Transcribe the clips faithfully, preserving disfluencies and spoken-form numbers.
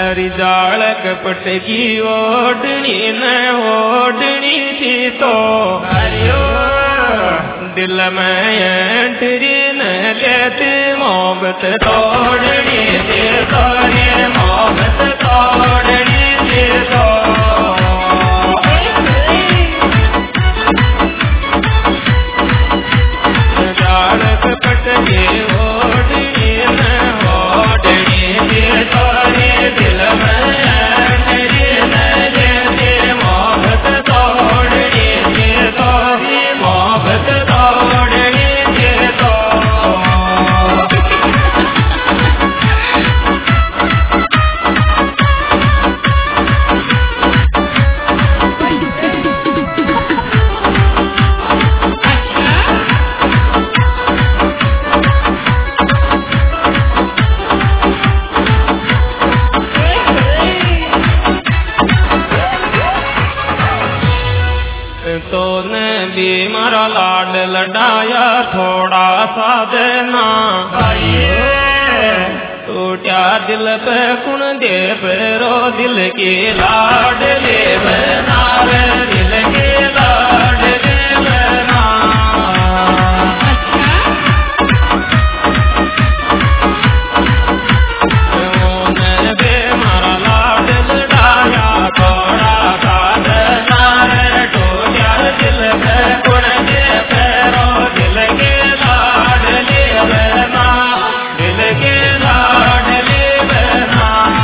हरी जाल कपट की ओढ़नी न ओढ़नी थी तो हरियो दिल में एंट्री न लेती मोहब्बत तोड़नी थी तो ये मोहब्बत तोड़नी थी तो जाल कपट की ओढ़नी न ओढ़नी थी तो ये दिल में एंट्री न लेती मोहब्बत तोड़नी थी तो ये मोहब्बत तोड़नी थी तो तो ने भी मारा लाड लडाया थोड़ा सा देना टूटा दिल पे कुण दे पेरो दिल की लाड ले बना रे दिल की लाड ले बना ने भी मारा लाड लडाया थोड़ा सा देना रे दिल पे कुण दे पैरो दिल के लाड ले बना दिल के लाड ले बना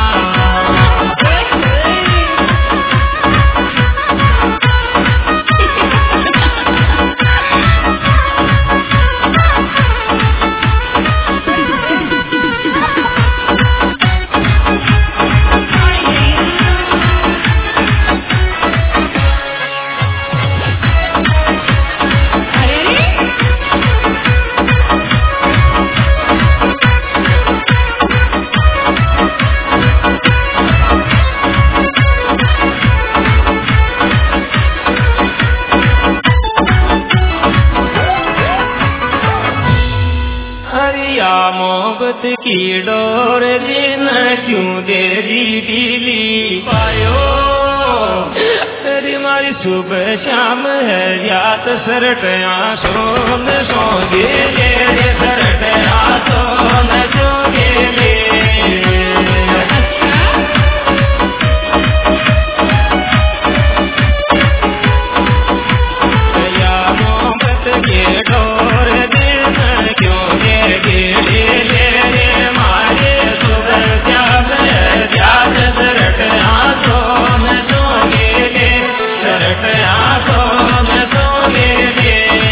हरिया मोहब्बत की डोर दिन क्यों दे दी ढीली पायो तेरी मारी सुबह शाम है याद सरट आंसू में सोगे ले सरट आंसू में सोगे ले हरिया मोहब्बत की डोर दिन क्यों दे ढीली ले रे मारे सुबह शाम है याद सरट आंसू में सोगे ले सरट आंसू में सोगे ले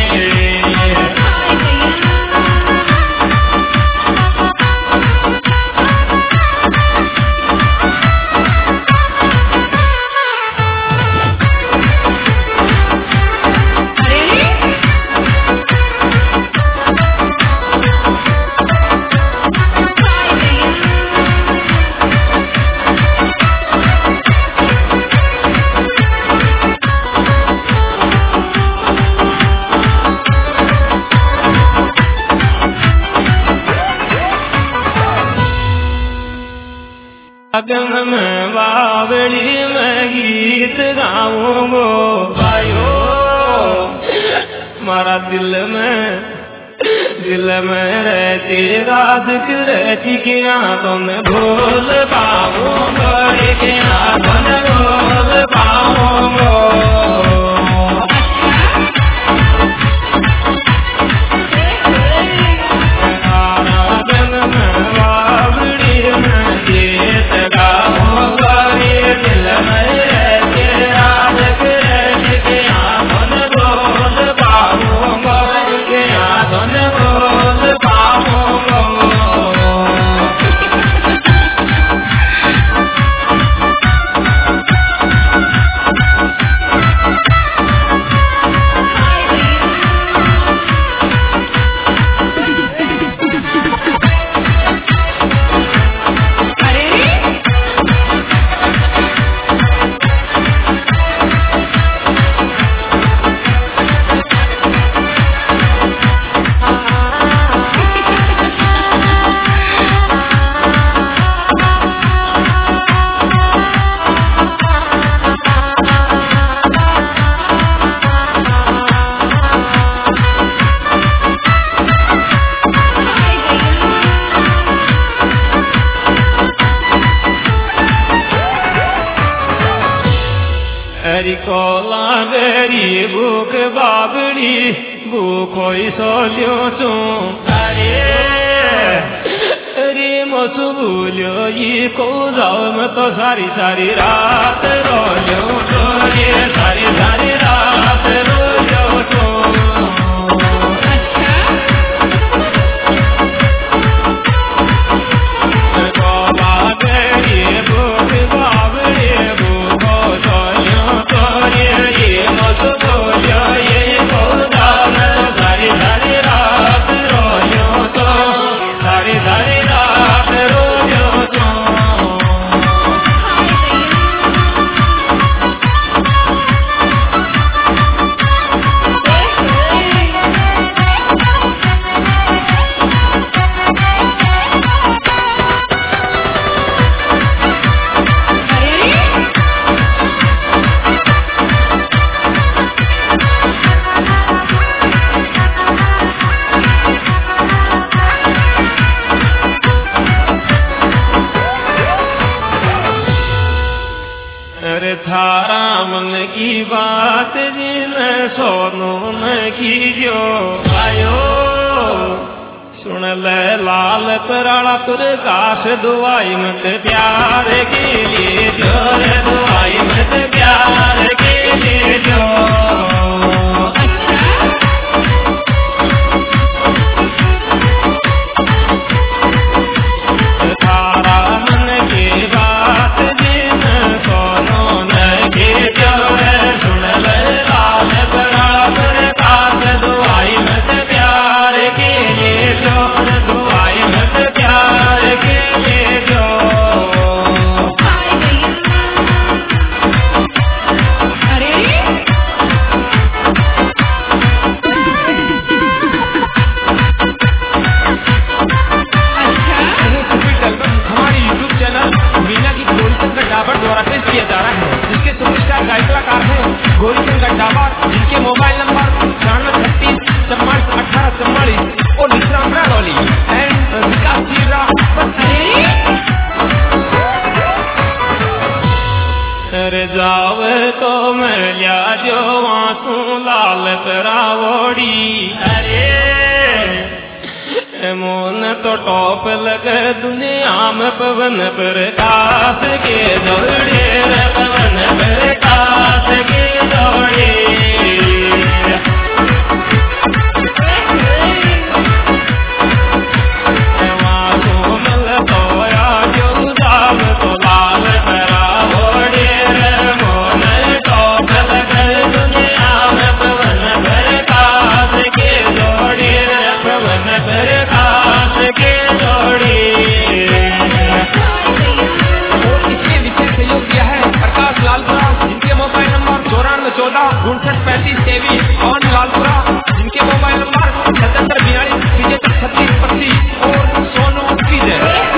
अगन में बावड़ी में गीत गाऊंगो भाइयो मारा दिल में दिल में रहती रात रहती क्या तुम भूल पाऊंगो क्या तुम भूल पाऊंगो हरि को लावेरी भूख बाबड़ी भूखोई सोलियो चू अरे अरे मसु भूलियो ये को जाओ मैं तो सारी सारी रात रोलियो तो ये सारी सारी रात रोलियो तो थारा मन की बात जिन सोनू न कीजो आयो सुन ले लाल कराड़ा तुर काश दुआई मत प्यार के लिए जोर दुआई मत प्यार के लिए जो जिनके मोबाइल नंबर छियानवे छत्तीस चौवालीस अठारह चौवालीस और विश्राम राडौली एंड विकास चीरा अरे जावे तो मैं लिया जो आंसू लाल तरावोड़ी अरे मोन तो टॉप लगे दुनिया में पवन प्रकाश के दौड़े पवन प्रकाश के दौड़े चौदह उनसठ पैंतीस तेईस और लालपुरा जिनके मोबाइल नंबर सतहत्तर बयालीस पिछहत्तर छत्तीस पच्चीस और सोनू कीजिए।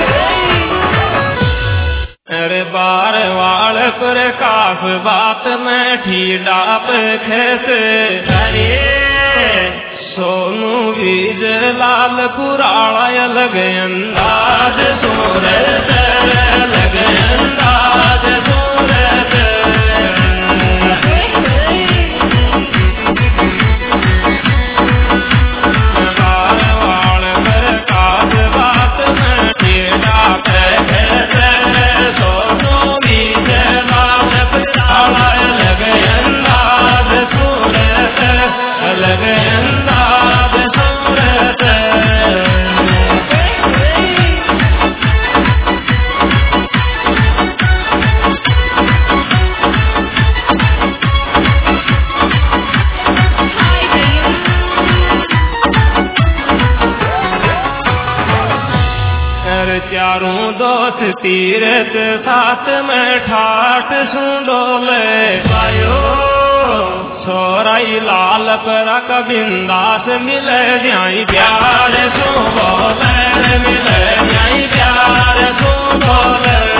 अरे बार वाल पर काफ बात में ठीडा पे खेसे अरे सोनू बीज लाल पुराड़ा लग अंदाज सूरत लग अंदाज सूरत चारों दोस्त तीरथ साथ में ठाठ सुडोले आयो सोराई लाल पर कबिंदास मिले जाई प्यार सो बोले मिले जाई प्यार सो बोले